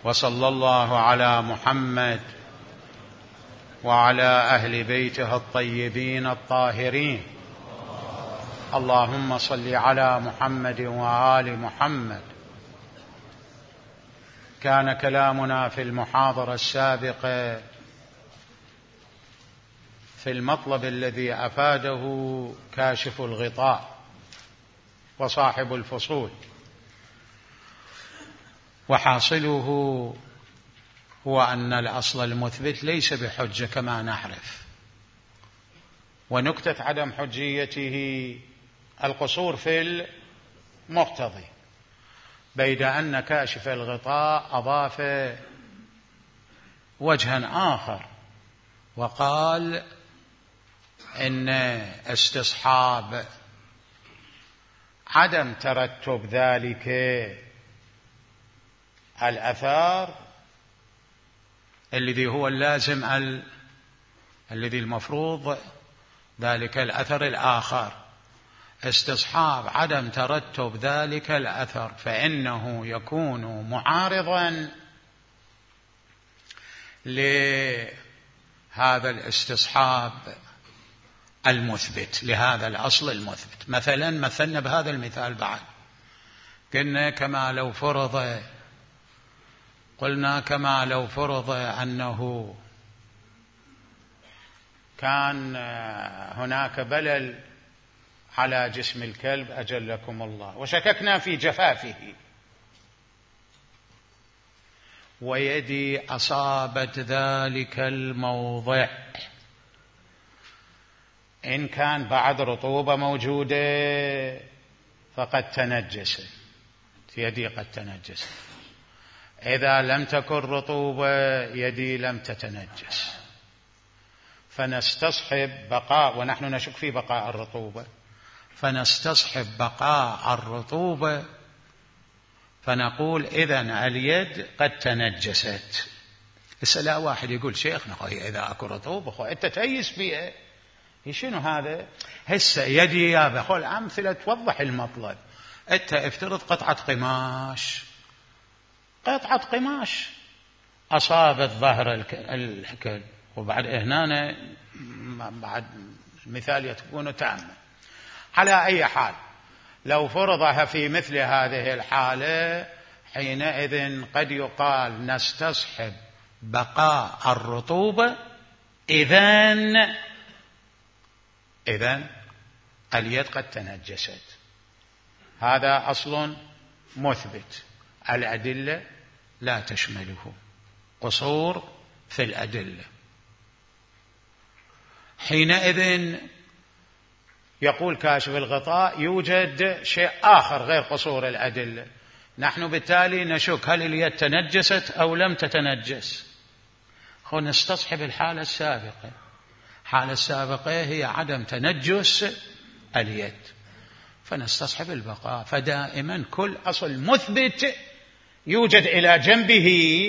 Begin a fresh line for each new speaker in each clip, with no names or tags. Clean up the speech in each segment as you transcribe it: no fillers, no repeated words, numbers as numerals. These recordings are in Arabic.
وصلى الله على محمد وعلى أهل بيته الطيبين الطاهرين. اللهم صل على محمد وآل محمد. كان كلامنا في المحاضرة السابقة في المطلب الذي أفاده كاشف الغطاء وصاحب الفصول، وحاصله هو أن الأصل المثبت ليس بحجة كما نعرف، ونكتة عدم حجيته القصور في المقتضي، بيد أن كاشف الغطاء أضاف وجها آخر وقال إن استصحاب عدم ترتب ذلك الأثار الذي هو اللازم الذي المفروض ذلك الأثر الآخر، استصحاب عدم ترتب ذلك الأثر فإنه يكون معارضا لهذا الاستصحاب المثبت، لهذا الأصل المثبت. مثلا مثلنا بهذا المثال بعد، قلنا كما لو فرض أنه كان هناك بلل على جسم الكلب أجلكم الله، وشككنا في جفافه، ويدي أصابت ذلك الموضع، إن كان بعد رطوبة موجودة فقد تنجس، يدي قد تنجس. إذا لم تكن رطوبة يدي لم تتنجس، فنستصحب بقاء، ونحن نشك في بقاء الرطوبة، فنستصحب بقاء الرطوبة فنقول إذن اليد قد تنجست. لا واحد يقول شيخنا إذا أكو رطوبة أنت تيس بيها، شنو هذا؟ هسه يدي يا بخول أمثلة توضح المطلب. أنت افترض قطعة قماش أصابت ظهر الكلب، وبعد هنا بعد المثال يكون تاما. على أي حال لو فرضها في مثل هذه الحالة حينئذ قد يقال نستصحب بقاء الرطوبة إذن اليد قد تنجست. هذا أصل مثبت، الأدلة لا تشمله، قصور في الأدلة. حينئذ يقول كاشف الغطاء يوجد شيء آخر غير قصور الأدلة، نحن بالتالي نشك هل اليد تنجست أو لم تتنجس. نستصحب الحالة السابقة. الحالة السابقة هي عدم تنجس اليد، فنستصحب البقاء. فدائما كل أصل مثبت يوجد إلى جنبه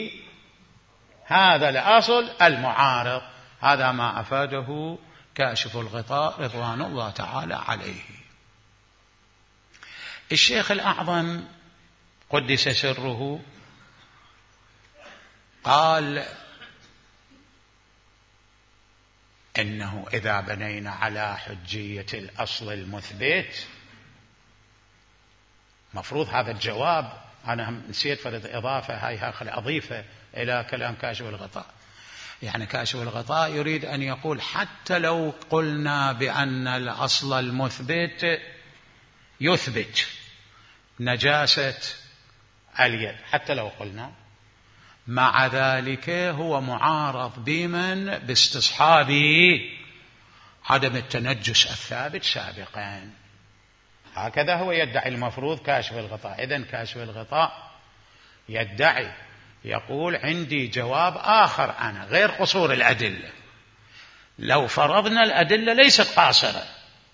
هذا الأصل المعارض. هذا ما أفاده كاشف الغطاء رضوان الله تعالى عليه. الشيخ الأعظم قدس سره قال إنه إذا بنينا على حجية الأصل المثبت، مفروض هذا الجواب، أنا نسيت فرض إضافة، هاي أضيفه إلى كلام كاشف الغطاء. يعني كاشف الغطاء يريد أن يقول حتى لو قلنا بأن الأصل المثبت يثبت نجاسة اليد، حتى لو قلنا، مع ذلك هو معارض بمن؟ باستصحاب عدم التنجس الثابت سابقا. هكذا هو يدعي المفروض كاشف الغطاء. إذن كاشف الغطاء يدعي، يقول عندي جواب آخر أنا غير قصور الأدلة. لو فرضنا الأدلة ليست قاصرة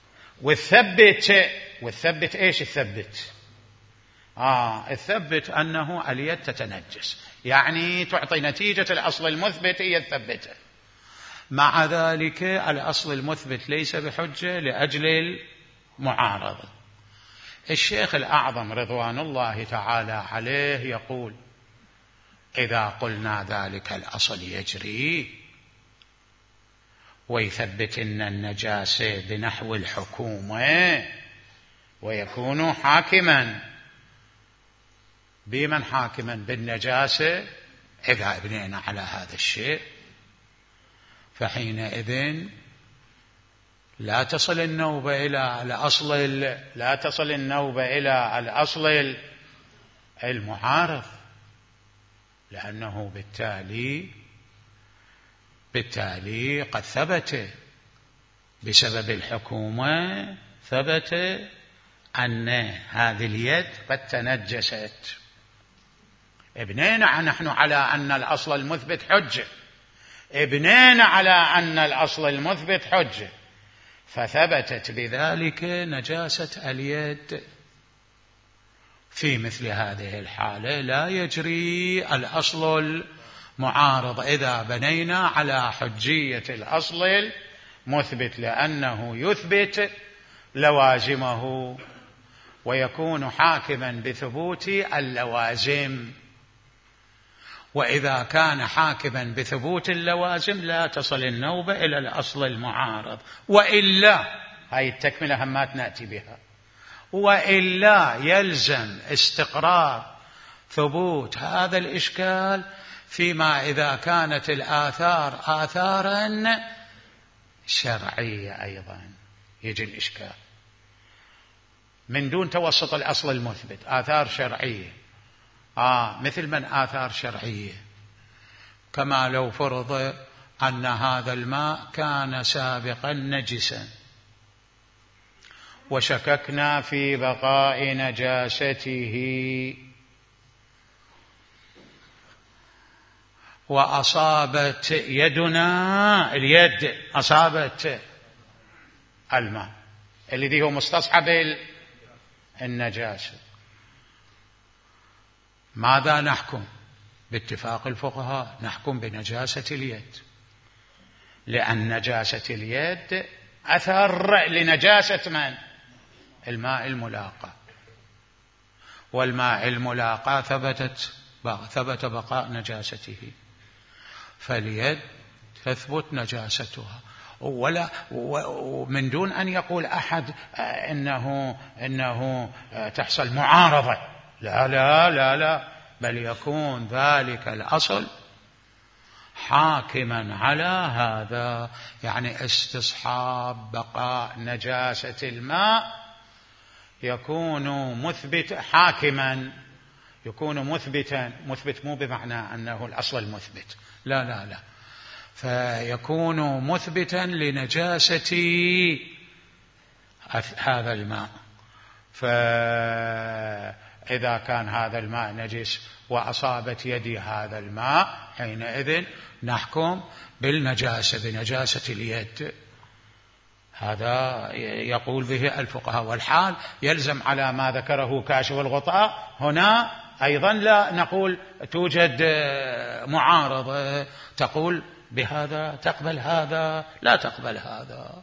والثبت إيش الثبت؟ الثبت أنه اليد تتنجس، يعني تعطي نتيجة الأصل المثبت هي الثبتة. مع ذلك الأصل المثبت ليس بحجة لأجل المعارضة. الشيخ الأعظم رضوان الله تعالى عليه يقول إذا قلنا ذلك الأصل يجري ويثبت أن النجاسة بنحو الحكومة ويكون حاكما. بمن حاكما؟ بالنجاسة. إذا بنينا على هذا الشيء فحينئذ لا تصل النوبة إلى الأصل المعارض، لأنه بالتالي قد ثبت بسبب الحكومة، ثبت أن هذه اليد قد تنجست. ابنينا نحن على أن الأصل المثبت حجة، فثبتت بذلك نجاسة اليد. في مثل هذه الحالة لا يجري الأصل المعارض إذا بنينا على حجية الأصل المثبت، لأنه يثبت لوازمه ويكون حاكما بثبوت اللوازم. وإذا كان حاكما بثبوت اللوازم لا تصل النوبة إلى الأصل المعارض. وإلا، هاي التكملة همات نأتي بها، وإلا يلزم استقرار ثبوت هذا الإشكال فيما إذا كانت الآثار آثارا شرعية أيضا. يجي الإشكال من دون توسط الأصل المثبت، آثار شرعية. مثل من آثار شرعية؟ كما لو فرض أن هذا الماء كان سابقا نجسا وشككنا في بقاء نجاسته وأصابت يدنا، اليد أصابت الماء الذي هو مستصحب النجاسة، ماذا نحكم؟ باتفاق الفقهاء نحكم بنجاسة اليد، لأن نجاسة اليد أثر لنجاسة من؟ الماء الملاقى، والماء الملاقى ثبت بقاء نجاسته، فاليد تثبت نجاستها. ومن دون أن يقول أحد إنه تحصل معارضة، لا لا لا لا، بل يكون ذلك الأصل حاكما على هذا، يعني استصحاب بقاء نجاسة الماء يكون مثبت حاكما، يكون مثبت مو بمعنى أنه الأصل المثبت، لا لا لا، فيكون مثبتا لنجاسة هذا الماء. فإذا كان هذا الماء نجس وأصابت يدي هذا الماء حينئذ نحكم بنجاسة اليد. هذا يقول به الفقهاء. والحال يلزم على ما ذكره كاشف الغطاء هنا أيضا لا نقول توجد معارضة تقول بهذا تقبل هذا لا تقبل هذا.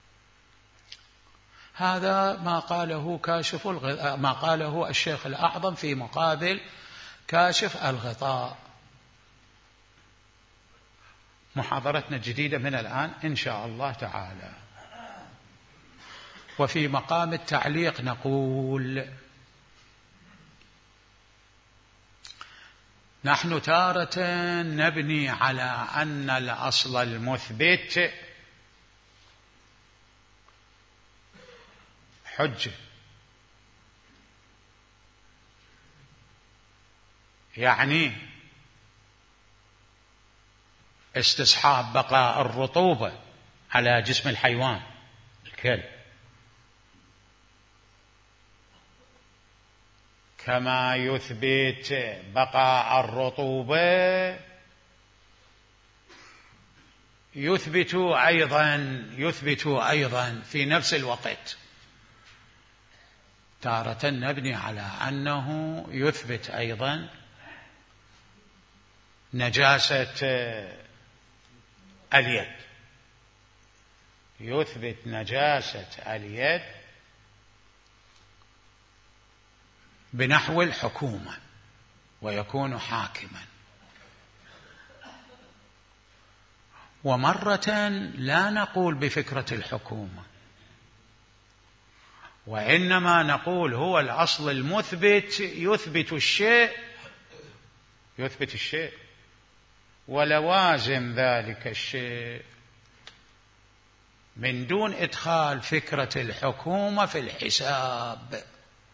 هذا ما قاله ما قاله الشيخ الأعظم في مقابل كاشف الغطاء. محاضرتنا الجديدة من الآن إن شاء الله تعالى. وفي مقام التعليق نقول نحن تارة نبني على أن الأصل المثبت حجة، يعني استصحاب بقاء الرطوبة على جسم الحيوان الكلب، كما يثبت بقاء الرطوبة يثبت أيضا في نفس الوقت. تارة نبني على أنه يثبت أيضا نجاسة اليد، يثبت نجاسة اليد بنحو الحكومة ويكون حاكما. ومرة لا نقول بفكرة الحكومة، وإنما نقول هو الأصل المثبت يثبت الشيء ولوازم ذلك الشيء من دون إدخال فكرة الحكومة في الحساب.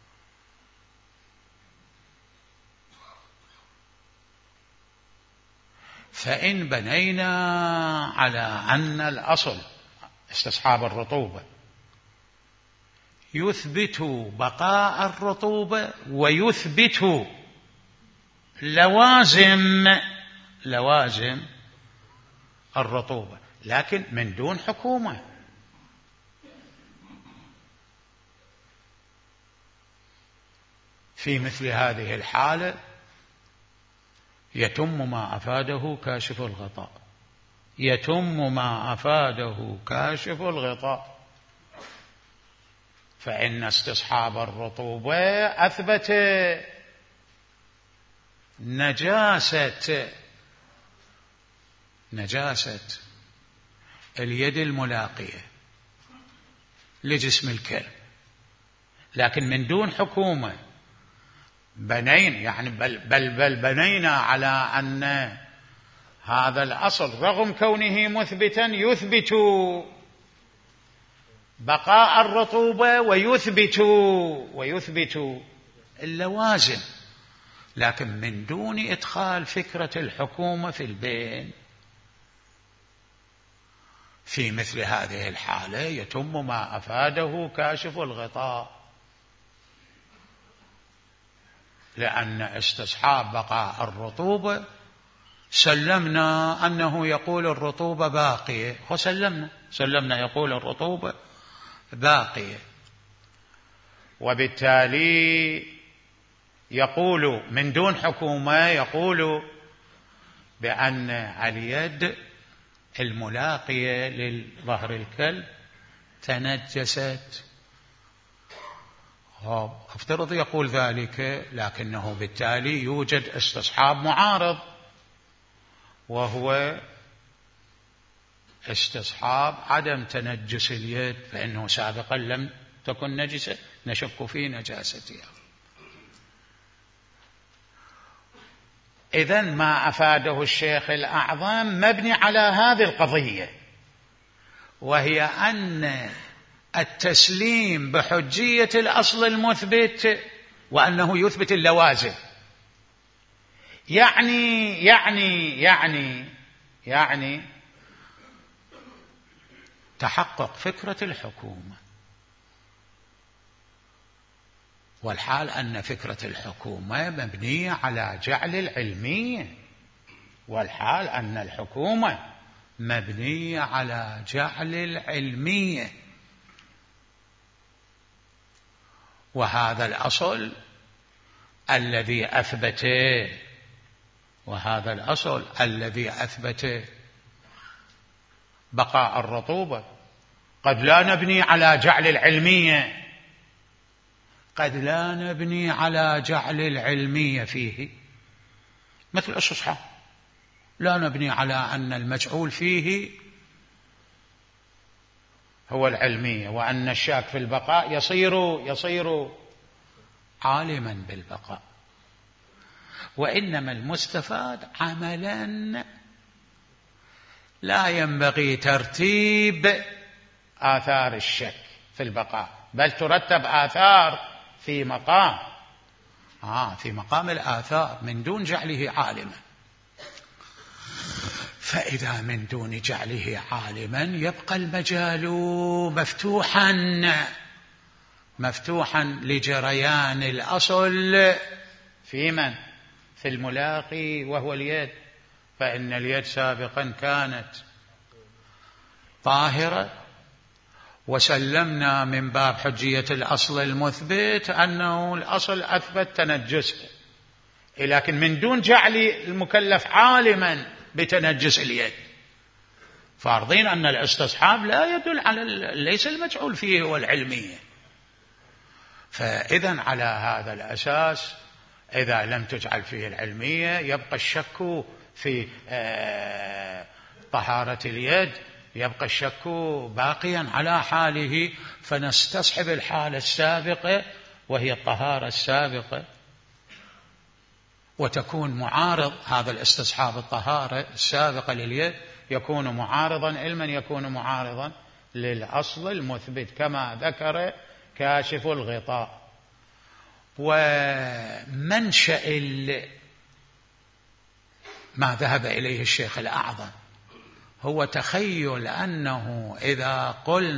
فإن بنينا على أن الأصل استصحاب الرطوبة يثبت بقاء الرطوبة ويثبت لوازم الرطوبة، لكن من دون حكومة. في مثل هذه الحالة يتم ما أفاده كاشف الغطاء، فإن استصحاب الرطوبة أثبت نجاسة اليد الملاقية لجسم الكلب، لكن من دون حكومة بنينا على أن هذا الأصل رغم كونه مثبتا يثبت بقاء الرطوبة ويثبت اللوازم، لكن من دون إدخال فكرة الحكومة في البين. في مثل هذه الحالة يتم ما أفاده كاشف الغطاء، لأن استصحاب بقاء الرطوبة سلمنا أنه يقول الرطوبة باقية، سلمنا يقول الرطوبة باقية، وبالتالي يقول من دون حكومة يقول بأن اليد الملاقية لظهر الكلب تنجست. افترض يقول ذلك، لكنه بالتالي يوجد استصحاب معارض، وهو استصحاب عدم تنجس اليد، فإنه سابقا لم تكن نجسة نشك في نجاستها. إذن ما أفاده الشيخ الأعظم مبني على هذه القضية، وهي أن التسليم بحجية الأصل المثبت وأنه يثبت اللوازم يعني تحقق فكرة الحكومة، والحال أن فكرة الحكومة مبنية على جعل العلمية، والحال أن الحكومة مبنية على جعل العلمية، وهذا الأصل الذي أثبته بقاء الرطوبة قد لا نبني على جعل العلمية، فيه مثل الاستصحاب، لا نبني على أن المجعول فيه هو العلمية، وأن الشاك في البقاء يصير عالما بالبقاء، وإنما المستفاد عملا لا ينبغي ترتيب آثار الشك في البقاء، بل ترتب آثار في مقام الآثار من دون جعله عالما. فإذا من دون جعله عالما يبقى المجال مفتوحا لجريان الأصل في الملاقي وهو اليد، فإن اليد سابقا كانت طاهرة، وسلمنا من باب حجية الأصل المثبت أنه الأصل أثبت تنجسه، لكن من دون جعل المكلف عالما بتنجس اليد، فارضين أن الاستصحاب لا يدل على ليس المجعول فيه والعلمية. فإذا على هذا الأساس إذا لم تجعل فيه العلمية يبقى الشك في طهارة اليد يبقى الشك باقيا على حاله، فنستصحب الحالة السابقة وهي الطهارة السابقة، وتكون معارض هذا الاستصحاب الطهارة السابقة لليد يكون معارضا علما، يكون معارضا للأصل المثبت كما ذكر كاشف الغطاء. ومنشأ ما ذهب إليه الشيخ الأعظم هو تخيل أنه إذا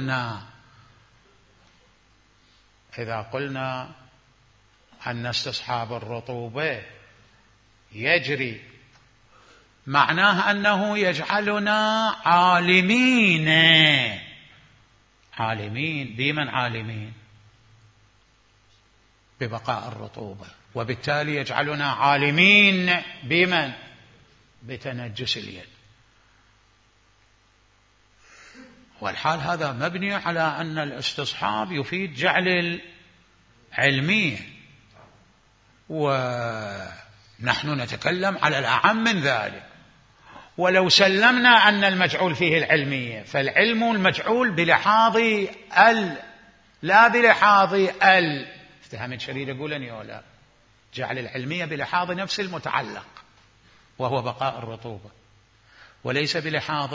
قلنا أن استصحاب الرطوبة يجري، معناه أنه يجعلنا عالمين بمن عالمين ببقاء الرطوبة، وبالتالي يجعلنا عالمين بمن بتنجس اليد. والحال هذا مبني على أن الاستصحاب يفيد جعل العلمية، ونحن نتكلم على الأعم من ذلك. ولو سلمنا أن المجعول فيه العلمية، فالعلم المجعول بلحاظ لا بلحاظ افتهام شريد يقولني ولا جعل العلمية بلحاظ نفس المتعلق وهو بقاء الرطوبة، وليس بلحاظ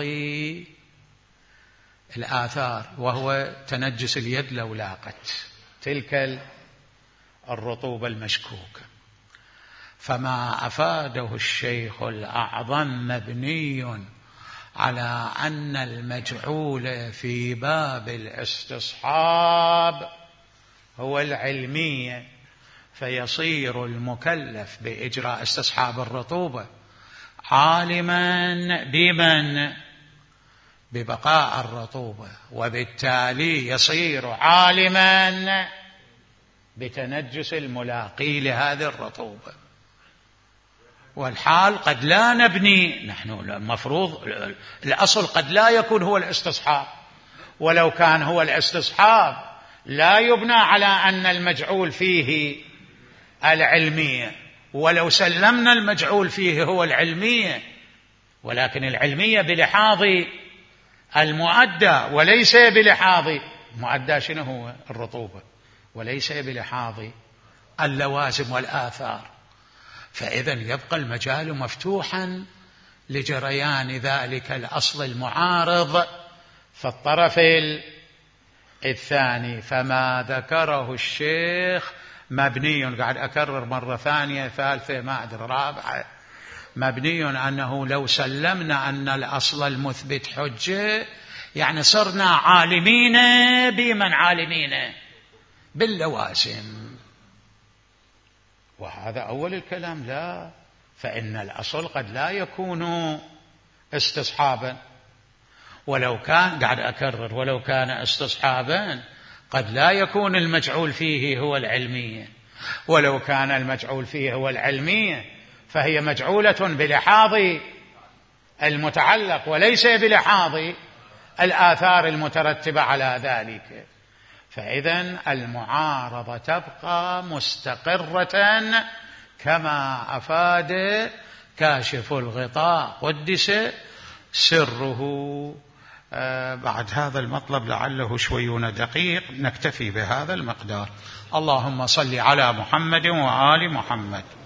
الآثار وهو تنجس اليد لو لاقت تلك الرطوبة المشكوكة. فما أفاده الشيخ الأعظم مبني على أن المجعول في باب الاستصحاب هو العلمية، فيصير المكلف بإجراء استصحاب الرطوبة عالما بمن ببقاء الرطوبة، وبالتالي يصير عالما بتنجس الملاقي لهذه الرطوبة. والحال قد لا نبني، نحن المفروض الأصل قد لا يكون هو الاستصحاب، ولو كان هو الاستصحاب لا يبنى على أن المجعول فيه العلمية، ولو سلمنا المجعول فيه هو العلمية، ولكن العلمية بلحاظ المؤدى وليس بلحاظ المؤدى شنو هو الرطوبة، وليس بلحاظ اللوازم والآثار. فإذا يبقى المجال مفتوحا لجريان ذلك الأصل المعارض في الطرف الثاني. فما ذكره الشيخ مبني، قاعد أكرر مرة ثانية ثالثة ما أدري رابعة، مبني أنه لو سلمنا أن الأصل المثبت حجة، يعني صرنا عالمين بمن عالمين باللوازم. وهذا أول الكلام، لا، فإن الأصل قد لا يكون استصحابا، ولو كان قاعد أكرر ولو كان استصحابا قد لا يكون المجعول فيه هو العلمية، ولو كان المجعول فيه هو العلمية فهي مجعولة بلحاظ المتعلق وليس بلحاظ الآثار المترتبة على ذلك. فإذا المعارضة تبقى مستقرة كما أفاد كاشف الغطاء قدس سره. بعد هذا المطلب لعله شوي دقيق، نكتفي بهذا المقدار. اللهم صل على محمد وآل محمد.